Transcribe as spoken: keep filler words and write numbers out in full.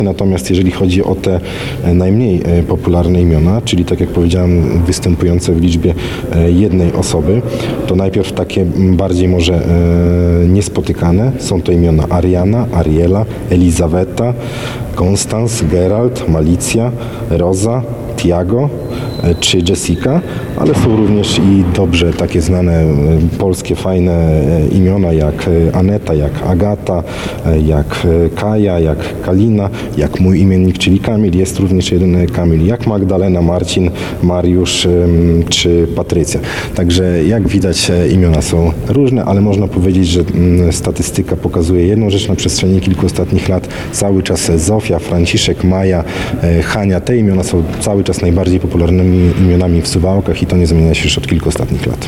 Natomiast jeżeli chodzi o te najmniej popularne imiona, czyli tak jak powiedziałem, występujące w liczbie jednej osoby, to najpierw takie bardziej może niespotykane. Są to imiona Ariana, Ariela, Elizaweta, Konstans, Geralt, Malicja, Roza, Tiago czy Jessica, ale są również i dobrze takie znane polskie, fajne imiona jak Aneta, jak Agata, jak Kaja, jak Kalina, jak mój imiennik, czyli Kamil. Jest również jeden Kamil, jak Magdalena, Marcin, Mariusz czy Patrycja. Także jak widać imiona są różne, ale można powiedzieć, że statystyka pokazuje jedną rzecz na przestrzeni kilku ostatnich lat. Cały czas Zofia, Franciszek, Maja, Hania, te imiona są cały czas najbardziej popularnymi imionami w Suwałkach i to nie zmienia się już od kilku ostatnich lat.